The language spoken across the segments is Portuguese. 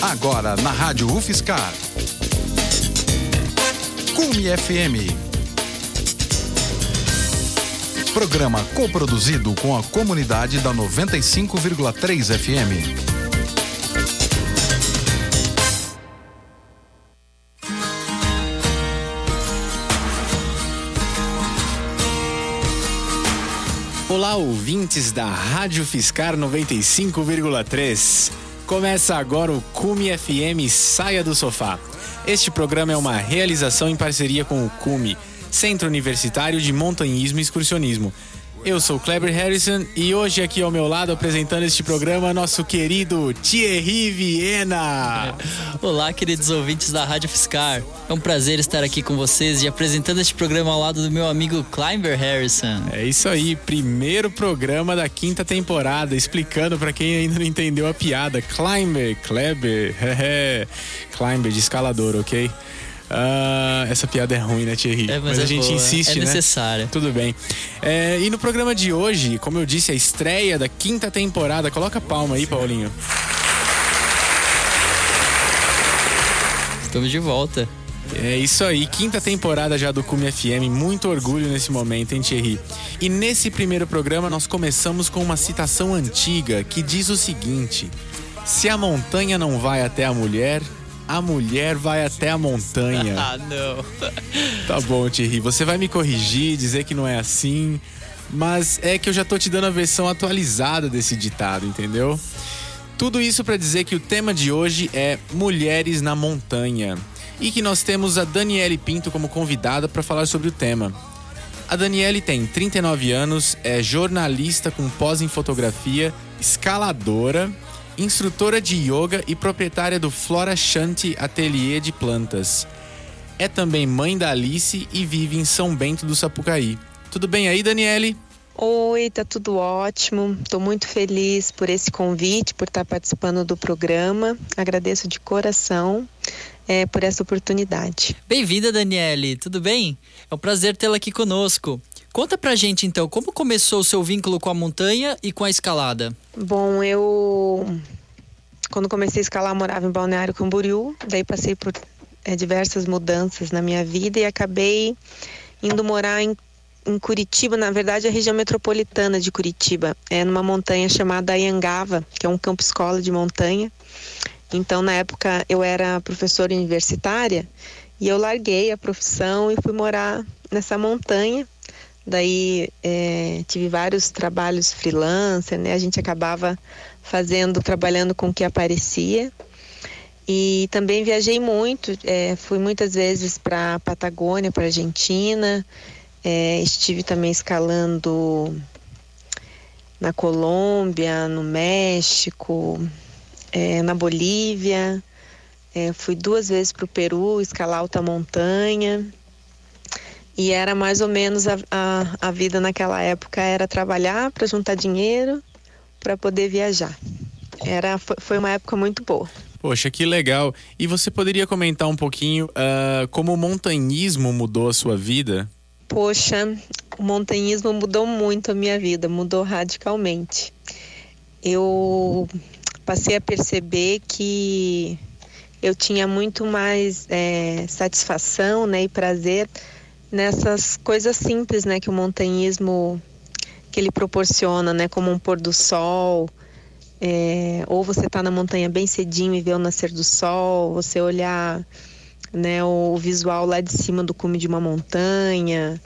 Agora na Rádio UFSCar. Cume FM. Programa coproduzido com a comunidade da 95,3 FM. Olá, ouvintes da Rádio UFSCar 95,3. Começa agora o Cume FM Saia do Sofá. Este programa é uma realização em parceria com o Cume, Centro Universitário de Montanhismo e Excursionismo. Eu sou Kleber Harrison e hoje aqui ao meu lado apresentando este programa nosso querido Thierry Viena. Olá, queridos ouvintes da Rádio UFSCar. É um prazer estar aqui com vocês e apresentando este programa ao lado do meu amigo Kleber Harrison. É isso aí, primeiro programa da 5ª temporada, explicando pra quem ainda não entendeu a piada. Kleber, Kleber de escalador, ok? Essa piada é ruim, né, Thierry? Mas a gente boa. Insiste, né? É necessária. Tudo bem. E no programa de hoje, como eu disse, a estreia da 5ª temporada. Coloca a palma aí, Paulinho. Estamos de volta. É isso aí, 5ª temporada já do Cume FM. Muito orgulho nesse momento, hein, Thierry? E nesse primeiro programa nós começamos com uma citação antiga que diz o seguinte: se a montanha não vai até a mulher vai até a montanha. Ah, não. Tá bom, Thierry, você vai me corrigir, dizer que não é assim, mas é que eu já tô te dando a versão atualizada desse ditado, entendeu? Tudo isso pra dizer que o tema de hoje é Mulheres na Montanha e que nós temos a Daniele Pinto como convidada para falar sobre o tema. A Daniele tem 39 anos, é jornalista com pós em fotografia, escaladora, instrutora de yoga e proprietária do Flora Shanti Ateliê de Plantas. É também mãe da Alice e vive em São Bento do Sapucaí. Tudo bem aí, Daniele? Oi, tá tudo ótimo. Tô muito feliz por esse convite, por estar participando do programa. Agradeço de coração por essa oportunidade. Bem-vinda, Daniele. Tudo bem? É um prazer tê-la aqui conosco. Conta pra gente, então, como começou o seu vínculo com a montanha e com a escalada? Bom, quando comecei a escalar, morava em Balneário Camboriú, daí passei por diversas mudanças na minha vida e acabei indo morar em Curitiba, na verdade a região metropolitana de Curitiba, numa montanha chamada Anhangaba, que é um campo-escola de montanha. Então, na época, eu era professora universitária e eu larguei a profissão e fui morar nessa montanha. Daí tive vários trabalhos freelancer, né? A gente acabava trabalhando com o que aparecia. E também viajei muito, fui muitas vezes para a Patagônia, para a Argentina. Estive também escalando na Colômbia, no México, na Bolívia. Fui 2 vezes para o Peru escalar alta montanha. E era mais ou menos a vida naquela época, era trabalhar para juntar dinheiro para poder viajar. Foi uma época muito boa. Poxa, que legal. E você poderia comentar um pouquinho como o montanhismo mudou a sua vida? Poxa, o montanhismo mudou muito a minha vida, mudou radicalmente. Eu passei a perceber que eu tinha muito mais satisfação, né, e prazer nessas coisas simples, né, que o montanhismo que ele proporciona, né, como um pôr do sol, ou você tá na montanha bem cedinho e ver o nascer do sol, você olhar, né, o visual lá de cima do cume de uma montanha,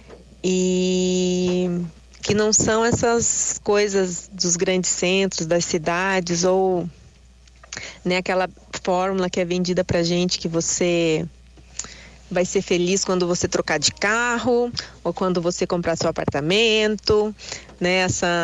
e que não são essas coisas dos grandes centros, das cidades, ou, né, aquela fórmula que é vendida pra gente que você vai ser feliz quando você trocar de carro ou quando você comprar seu apartamento, né?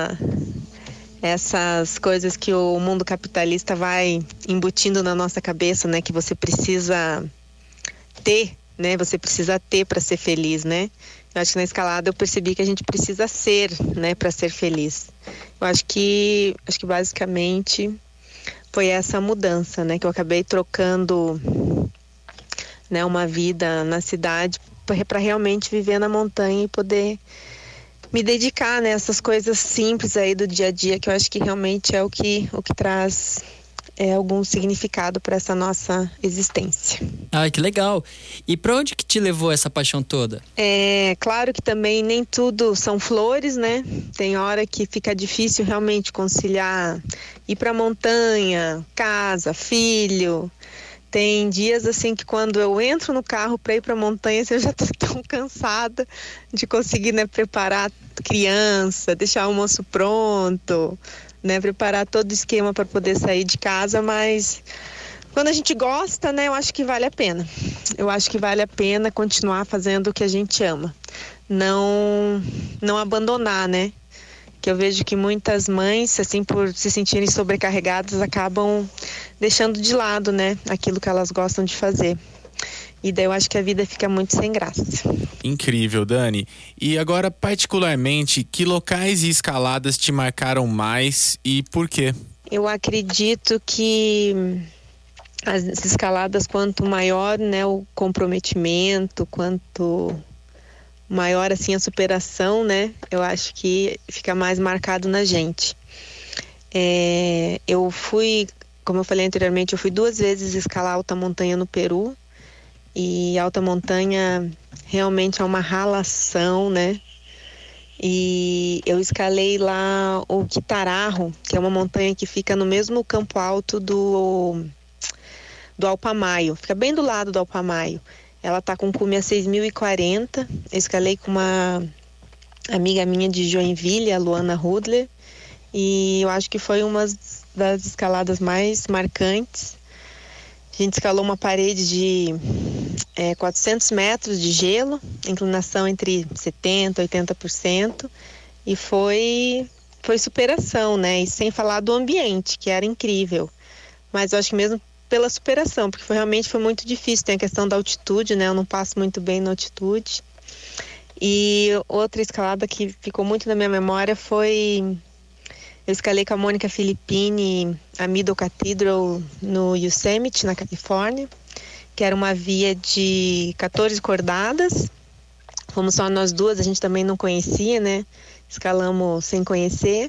Essas coisas que o mundo capitalista vai embutindo na nossa cabeça, né? Que você precisa ter, né? Você precisa ter para ser feliz, né? Eu acho que na escalada eu percebi que a gente precisa ser, né? Para ser feliz. Eu acho que basicamente foi essa mudança, né? Que eu acabei trocando, né, uma vida na cidade para realmente viver na montanha e poder me dedicar, né, essas coisas simples aí do dia a dia, que eu acho que realmente é o que traz algum significado para essa nossa existência. Ah, que legal. E para onde que te levou essa paixão toda? Claro que também nem tudo são flores, né? Tem hora que fica difícil realmente conciliar ir para a montanha, casa, filho. Tem dias assim que quando eu entro no carro para ir para a montanha, eu já estou tão cansada de conseguir, né, preparar criança, deixar o almoço pronto, né, preparar todo o esquema para poder sair de casa, mas quando a gente gosta, né, eu acho que vale a pena. Eu acho que vale a pena continuar fazendo o que a gente ama. Não abandonar, né? Que eu vejo que muitas mães, assim, por se sentirem sobrecarregadas, acabam deixando de lado, né, aquilo que elas gostam de fazer. E daí eu acho que a vida fica muito sem graça. Incrível, Dani. E agora, particularmente, que locais e escaladas te marcaram mais e por quê? Eu acredito que as escaladas, quanto maior, né, o comprometimento, quanto maior assim a superação, né, eu acho que fica mais marcado na gente. Eu fui, como eu falei anteriormente, eu fui 2 vezes escalar alta montanha no Peru. E alta montanha realmente é uma ralação, né? E eu escalei lá o Quitararro, que é uma montanha que fica no mesmo campo alto do Alpamayo. Fica bem do lado do Alpamayo. Ela tá com cume a 6.040. Eu escalei com uma amiga minha de Joinville, a Luana Rudler. E eu acho que foi uma das escaladas mais marcantes. A gente escalou uma parede de 400 metros de gelo, inclinação entre 70% e 80%, e foi superação, né? E sem falar do ambiente, que era incrível. Mas eu acho que mesmo pela superação, porque realmente foi muito difícil, tem a questão da altitude, né? Eu não passo muito bem na altitude. E outra escalada que ficou muito na minha memória foi... Eu escalei com a Mônica Filippini a Middle Cathedral no Yosemite, na Califórnia, que era uma via de 14 cordadas. Fomos só nós duas, a gente também não conhecia, né? Escalamos sem conhecer.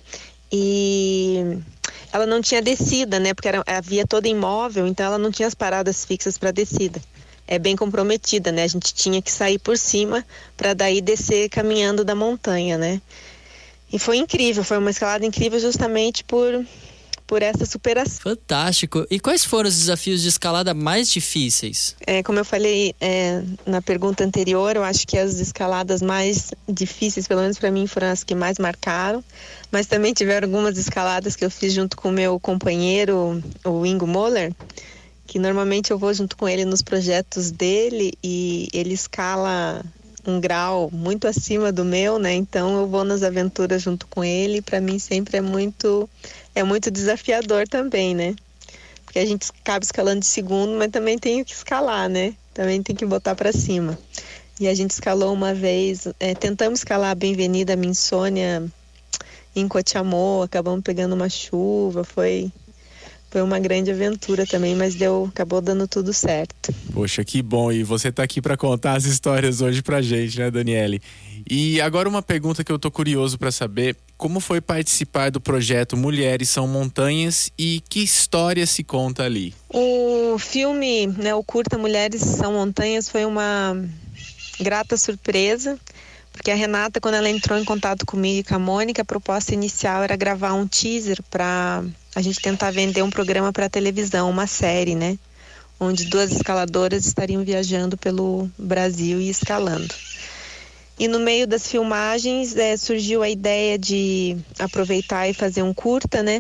E ela não tinha descida, né? Porque era a via toda imóvel, então ela não tinha as paradas fixas para descida. É bem comprometida, né? A gente tinha que sair por cima para daí descer caminhando da montanha, né? E foi incrível, foi uma escalada incrível justamente por essa superação. Fantástico. E quais foram os desafios de escalada mais difíceis? Como eu falei na pergunta anterior, eu acho que as escaladas mais difíceis, pelo menos para mim, foram as que mais marcaram. Mas também tiveram algumas escaladas que eu fiz junto com o meu companheiro, o Ingo Moller, que normalmente eu vou junto com ele nos projetos dele e ele escala um grau muito acima do meu, né? Então eu vou nas aventuras junto com ele. Para mim sempre é muito desafiador também, né? Porque a gente acaba escalando de segundo, mas também tem que escalar, né? Também tem que botar para cima. E a gente escalou uma vez, tentamos escalar a Benvenida Minsônia em Cochamó, acabamos pegando uma chuva, foi uma grande aventura também, mas acabou dando tudo certo. Poxa, que bom. E você tá aqui para contar as histórias hoje pra gente, né, Daniele? E agora uma pergunta que eu tô curioso para saber: como foi participar do projeto Mulheres São Montanhas e que história se conta ali? O filme, né, o curta Mulheres São Montanhas foi uma grata surpresa, porque a Renata, quando ela entrou em contato comigo e com a Mônica, a proposta inicial era gravar um teaser para a gente tentar vender um programa para televisão, uma série, né? Onde 2 escaladoras estariam viajando pelo Brasil e escalando. E no meio das filmagens surgiu a ideia de aproveitar e fazer um curta, né?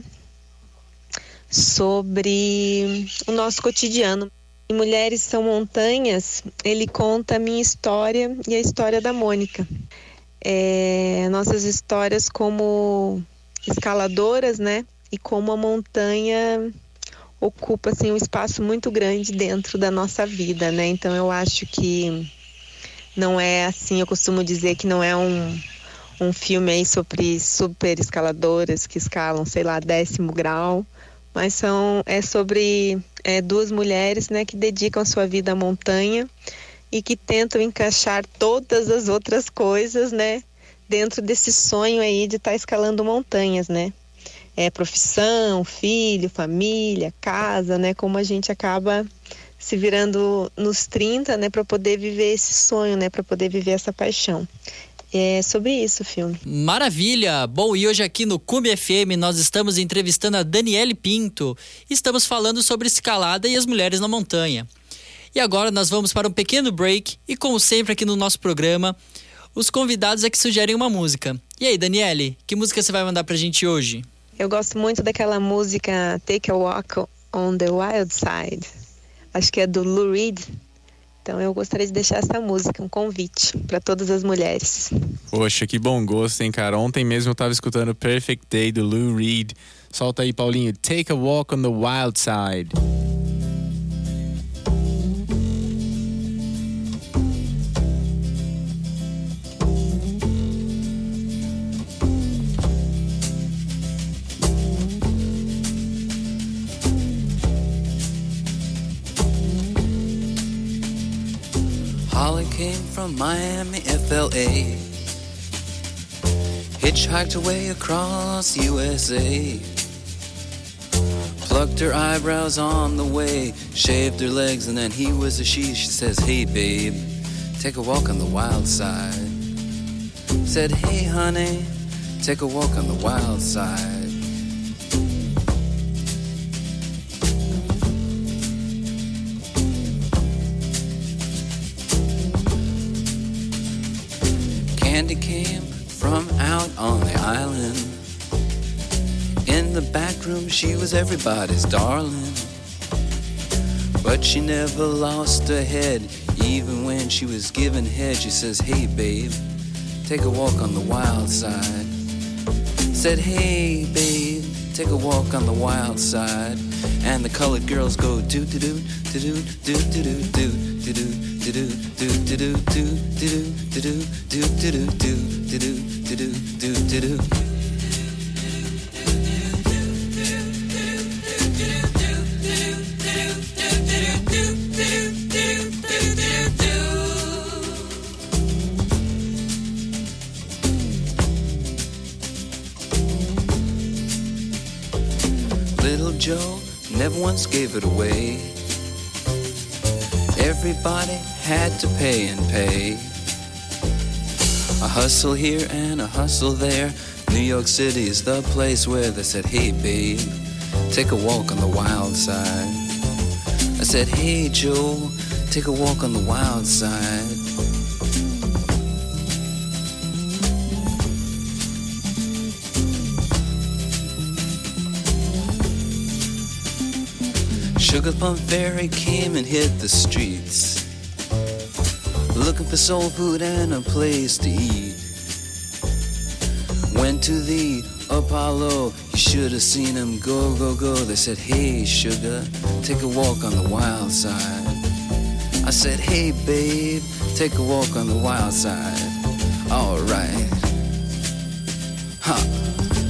Sobre o nosso cotidiano. E Mulheres São Montanhas, ele conta a minha história e a história da Mônica. Nossas histórias como escaladoras, né? E como a montanha ocupa assim, um espaço muito grande dentro da nossa vida, né? Então eu acho que não é assim, eu costumo dizer que não é um filme aí sobre super escaladoras que escalam, sei lá, 10º grau, mas é sobre 2 mulheres, né, que dedicam a sua vida à montanha e que tentam encaixar todas as outras coisas, né, dentro desse sonho aí de estar escalando montanhas, né? profissão, filho, família, casa, né? Como a gente acaba se virando nos 30, né? Para poder viver esse sonho, né? Para poder viver essa paixão. É sobre isso o filme. Maravilha! Bom, e hoje aqui no Cume FM nós estamos entrevistando a Daniele Pinto. Estamos falando sobre escalada e as mulheres na montanha. E agora nós vamos para um pequeno break e, como sempre aqui no nosso programa, os convidados é que sugerem uma música. E aí, Daniele, que música você vai mandar pra gente hoje? Eu gosto muito daquela música Take a Walk on the Wild Side. Acho que é do Lou Reed. Então eu gostaria de deixar essa música, um convite para todas as mulheres. Poxa, que bom gosto, hein, cara? Ontem mesmo eu tava escutando Perfect Day do Lou Reed. Solta aí, Paulinho. Take a Walk on the Wild Side. Holly came from Miami, FLA, hitchhiked away across USA, plucked her eyebrows on the way, shaved her legs, and then he was a she. She says, hey babe, take a walk on the wild side. Said, hey honey, take a walk on the wild side. Candy came from out on the island. In the back room she was everybody's darling, but she never lost her head. Even when she was giving head, she says, hey babe, take a walk on the wild side. Said, hey babe, take a walk on the wild side. And the colored girls go do do do do do do do do do do. Little Joe never once gave it away. Everybody had to pay and pay. A hustle here and a hustle there. New York City is the place where they said, hey babe, take a walk on the wild side. I said, hey Joe, take a walk on the wild side. Sugar Plum Fairy came and hit the streets, looking for soul food and a place to eat. Went to the Apollo, you should have seen him go, go, go. They said, hey sugar, take a walk on the wild side. I said, hey babe, take a walk on the wild side. Alright. Huh.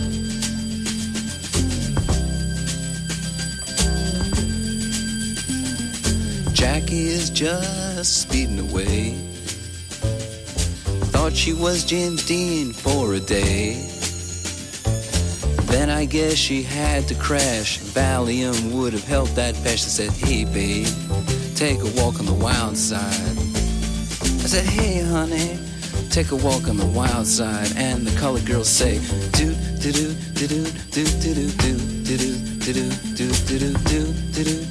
Jackie is just speeding away. Thought she was James Dean for a day. Then I guess she had to crash. Valium would have helped that patch. I said, hey babe, take a walk on the wild side. I said, hey honey, take a walk on the wild side. And the colored girls say, do do do do do do do do do do do do do do do do.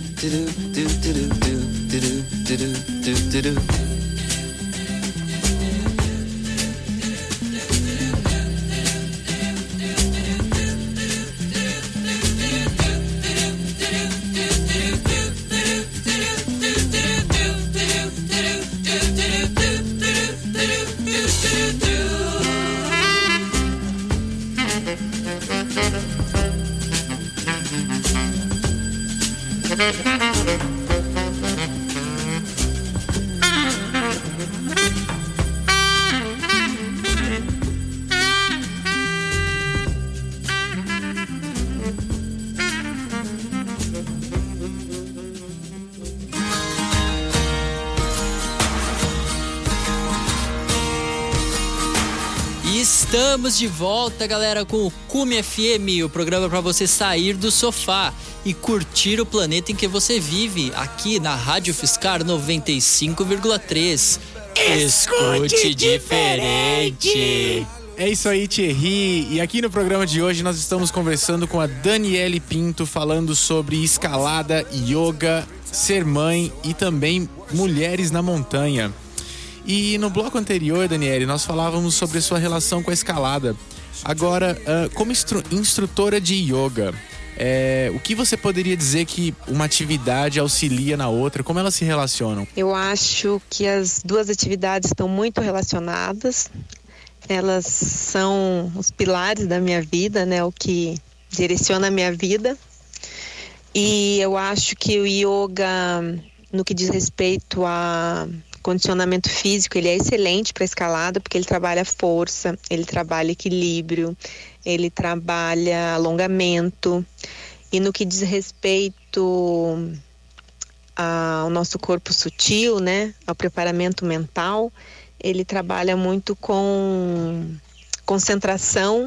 Estamos de volta, galera, com o Cume FM, o programa para você sair do sofá e curtir o planeta em que você vive, aqui na Rádio UFSCar 95,3. Escute diferente! É isso aí, Thierry. E aqui no programa de hoje nós estamos conversando com a Daniele Pinto, falando sobre escalada, yoga, ser mãe e também mulheres na montanha. E no bloco anterior, Daniele, nós falávamos sobre a sua relação com a escalada. Agora, como instrutora de yoga, o que você poderia dizer que uma atividade auxilia na outra? Como elas se relacionam? Eu acho que as duas atividades estão muito relacionadas. Elas são os pilares da minha vida, né? O que direciona a minha vida. E eu acho que o yoga, no que diz respeito a condicionamento físico, ele é excelente para escalada, porque ele trabalha força, ele trabalha equilíbrio, ele trabalha alongamento. E no que diz respeito ao nosso corpo sutil, né, ao preparamento mental, ele trabalha muito com concentração,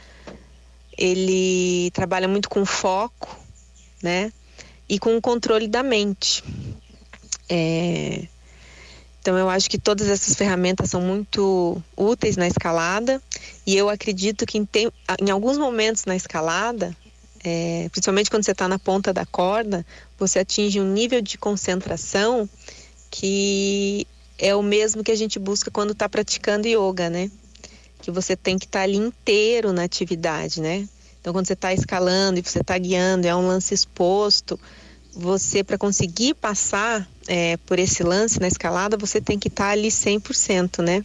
ele trabalha muito com foco, né, e com o controle da mente. Então eu acho que todas essas ferramentas são muito úteis na escalada, e eu acredito que em alguns momentos na escalada, principalmente quando você está na ponta da corda, você atinge um nível de concentração que é o mesmo que a gente busca quando está praticando yoga, né? Que você tem que estar ali inteiro na atividade, né? Então quando você está escalando e você está guiando, é um lance exposto, você, para conseguir passar por esse lance na escalada, você tem que estar ali 100%, né?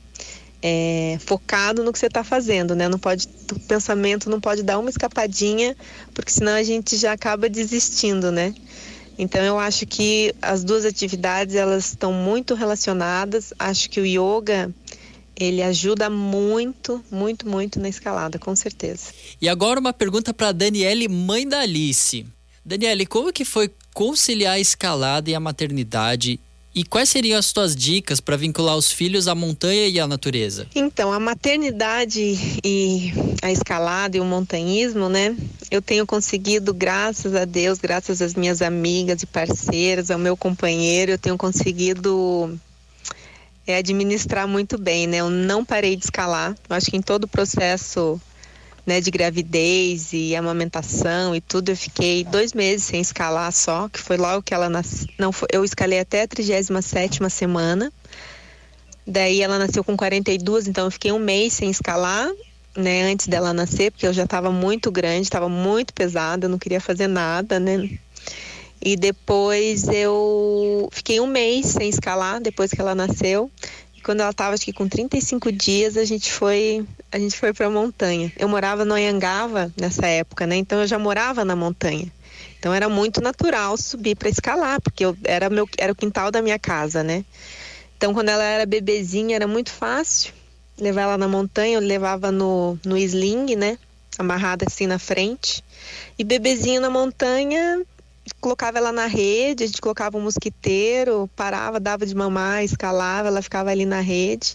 Focado no que você está fazendo, né? O pensamento não pode dar uma escapadinha, porque senão a gente já acaba desistindo, né? Então eu acho que as duas atividades, elas estão muito relacionadas. Acho que o yoga, ele ajuda muito, muito, muito na escalada, com certeza. E agora uma pergunta para a Daniele, mãe da Alice. Daniele, como que foi conciliar a escalada e a maternidade? E quais seriam as tuas dicas para vincular os filhos à montanha e à natureza? Então, a maternidade e a escalada e o montanhismo, né? Eu tenho conseguido, graças a Deus, graças às minhas amigas e parceiras, ao meu companheiro, eu tenho conseguido administrar muito bem, né? Eu não parei de escalar. Eu acho que em todo o processo, né, de gravidez e amamentação e tudo, eu fiquei 2 meses sem escalar só, que foi logo que ela nasceu. Eu escalei até a 37ª semana, daí ela nasceu com 42, então eu fiquei 1 mês sem escalar, né, antes dela nascer, porque eu já estava muito grande, estava muito pesada, eu não queria fazer nada, né, e depois eu fiquei 1 mês sem escalar, depois que ela nasceu. Quando ela estava, acho que com 35 dias, a gente foi para a montanha. Eu morava no Anhangaba nessa época, né? Então eu já morava na montanha. Então era muito natural subir para escalar, porque era o quintal da minha casa, né? Então quando ela era bebezinha, era muito fácil levar ela na montanha. Eu levava no sling, né? Amarrada assim na frente. E bebezinha na montanha, colocava ela na rede, a gente colocava um mosquiteiro, parava, dava de mamar, escalava, ela ficava ali na rede.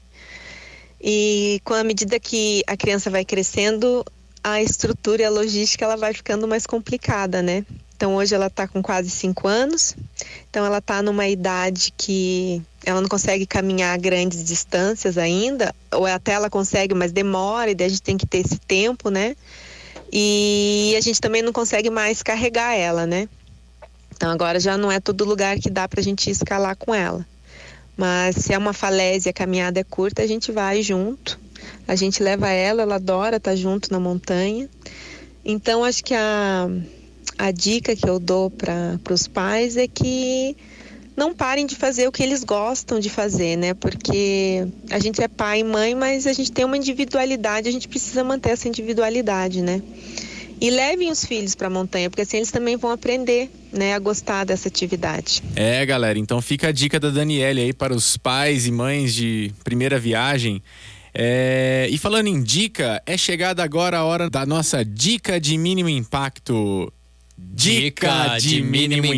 E com a medida que a criança vai crescendo, a estrutura e a logística, ela vai ficando mais complicada, né? Então hoje ela está com quase 5 anos, então ela está numa idade que ela não consegue caminhar grandes distâncias ainda, ou até ela consegue, mas demora, e daí a gente tem que ter esse tempo, né? E a gente também não consegue mais carregar ela, né? Então agora já não é todo lugar que dá pra gente escalar com ela. Mas se é uma falésia, a caminhada é curta, a gente vai junto. A gente leva ela adora estar junto na montanha. Então acho que a dica que eu dou para os pais é que não parem de fazer o que eles gostam de fazer, né? Porque a gente é pai e mãe, mas a gente tem uma individualidade, a gente precisa manter essa individualidade, né? E levem os filhos para a montanha, porque assim eles também vão aprender, né, a gostar dessa atividade. Galera, então fica a dica da Daniele aí para os pais e mães de primeira viagem. E falando em dica, é chegada agora a hora da nossa dica de mínimo impacto. Dica de mínimo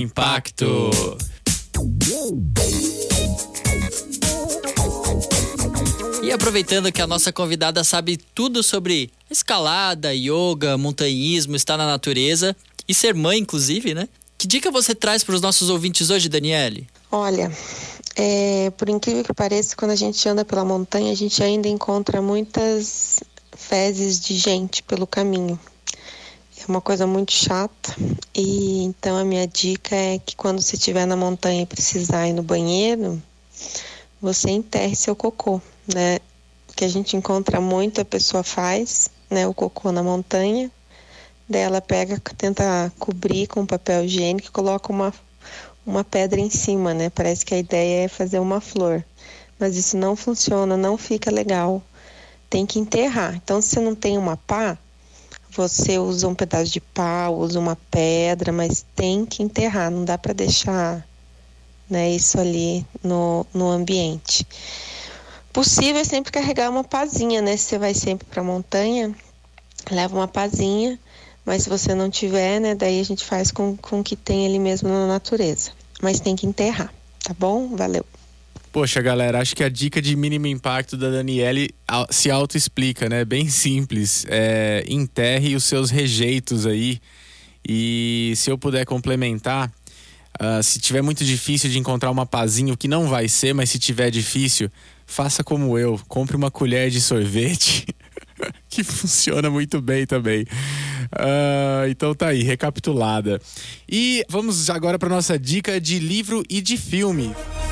impacto. E aproveitando que a nossa convidada sabe tudo sobre escalada, yoga, montanhismo, estar na natureza e ser mãe, inclusive, né? Que dica você traz para os nossos ouvintes hoje, Daniele? Olha, por incrível que pareça, quando a gente anda pela montanha, a gente ainda encontra muitas fezes de gente pelo caminho. É uma coisa muito chata. E então a minha dica é que quando você estiver na montanha e precisar ir no banheiro, você enterre seu cocô, né? Que a gente encontra muito, a pessoa faz, né, o cocô na montanha, daí ela pega, tenta cobrir com papel higiênico e coloca uma pedra em cima, né? Parece que a ideia é fazer uma flor, mas isso não funciona, não fica legal. Tem que enterrar. Então, se você não tem uma pá, você usa um pedaço de pau, usa uma pedra, mas tem que enterrar, não dá para deixar, né, isso ali no ambiente. Possível é sempre carregar uma pazinha, né? Se você vai sempre para a montanha, leva uma pazinha, mas se você não tiver, né, daí a gente faz com o que tem ali mesmo na natureza. Mas tem que enterrar, tá bom? Valeu. Poxa, galera, acho que a dica de mínimo impacto da Daniele se auto-explica, né? Bem simples. Enterre os seus rejeitos aí. E se eu puder complementar, se tiver muito difícil de encontrar uma pazinha, o que não vai ser, mas se tiver difícil, faça como eu. Compre uma colher de sorvete, que funciona muito bem também. Então tá aí, recapitulada. E vamos agora para nossa dica de livro e de filme.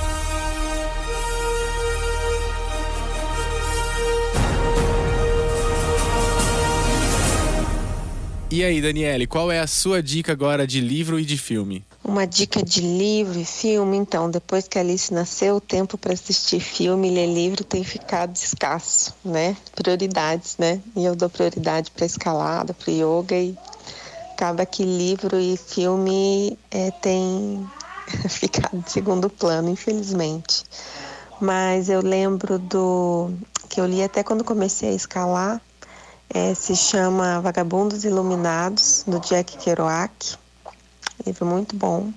E aí, Daniele, qual é a sua dica agora de livro e de filme? Uma dica de livro e filme, então, depois que a Alice nasceu, o tempo para assistir filme e ler livro tem ficado escasso, né? Prioridades, né? E eu dou prioridade para escalada, para yoga, e acaba que livro e filme tem ficado de segundo plano, infelizmente. Mas eu lembro que eu li até quando comecei a escalar, se chama Vagabundos Iluminados, do Jack Kerouac. Livro muito bom.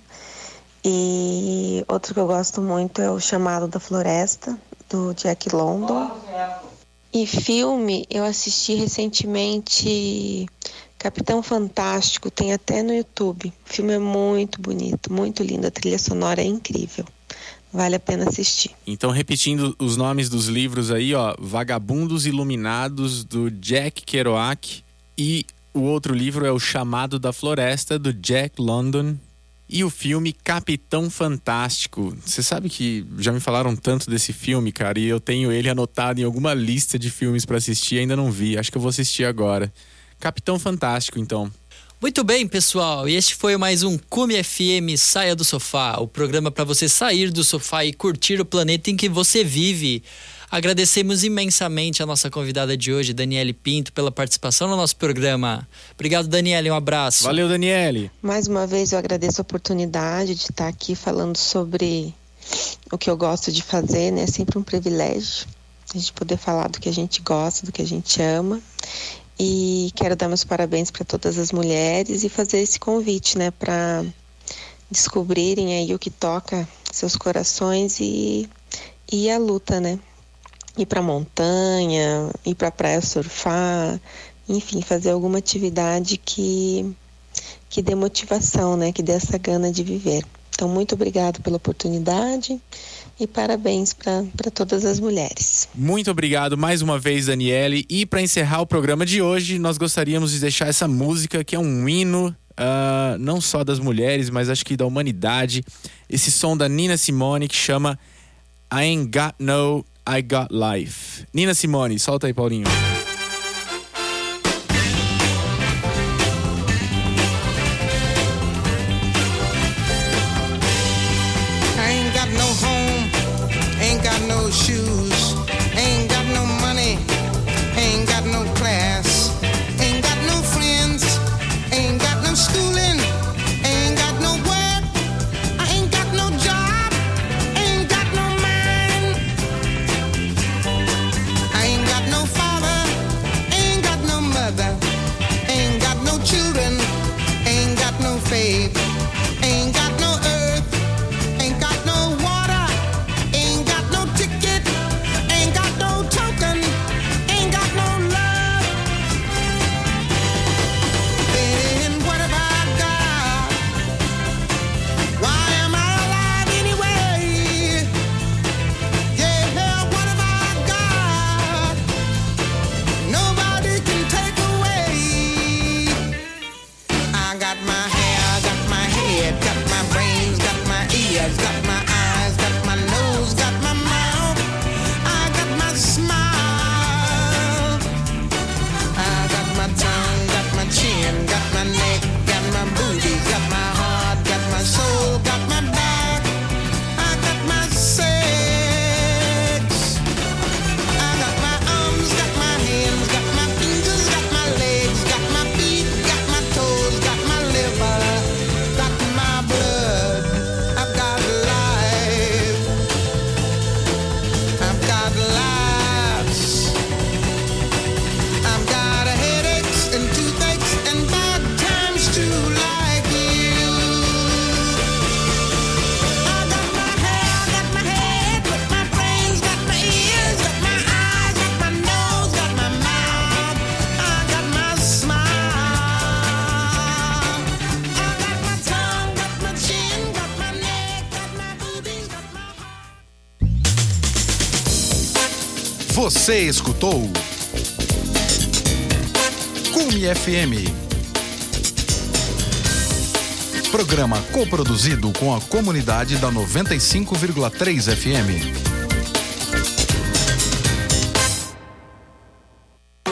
E outro que eu gosto muito é O Chamado da Floresta, do Jack London. E filme, eu assisti recentemente Capitão Fantástico, tem até no YouTube. O filme é muito bonito, muito lindo, a trilha sonora é incrível. Vale a pena assistir. Então, repetindo os nomes dos livros aí, ó, Vagabundos Iluminados, do Jack Kerouac, e o outro livro é O Chamado da Floresta, do Jack London, e o filme Capitão Fantástico. Você sabe que já me falaram tanto desse filme, cara, e eu tenho ele anotado em alguma lista de filmes pra assistir, ainda não vi, acho que eu vou assistir agora. Capitão Fantástico, então. Muito bem, pessoal, e este foi mais um Cume FM Saia do Sofá, o programa para você sair do sofá e curtir o planeta em que você vive. Agradecemos imensamente a nossa convidada de hoje, Daniele Pinto, pela participação no nosso programa. Obrigado, Daniele, um abraço. Valeu, Daniele. Mais uma vez eu agradeço a oportunidade de estar aqui falando sobre o que eu gosto de fazer, né? É sempre um privilégio a gente poder falar do que a gente gosta, do que a gente ama. E quero dar meus parabéns para todas as mulheres e fazer esse convite, né, para descobrirem aí o que toca seus corações e a luta, né? Ir para montanha, ir para praia surfar, enfim, fazer alguma atividade que dê motivação, né, que dê essa gana de viver. Então, muito obrigado pela oportunidade e parabéns para todas as mulheres. Muito obrigado mais uma vez, Daniele. E para encerrar o programa de hoje, nós gostaríamos de deixar essa música que é um hino, não só das mulheres, mas acho que da humanidade. Esse som da Nina Simone que chama I Ain't Got No, I Got Life. Nina Simone, solta aí, Paulinho. Shoes, ain't got no money, ain't got no class, ain't got no friends, ain't got no schooling, ain't got no work, I ain't got no job, ain't got no man, I ain't got no father, Você escutou Cume FM. Programa coproduzido com a comunidade da 95,3 FM.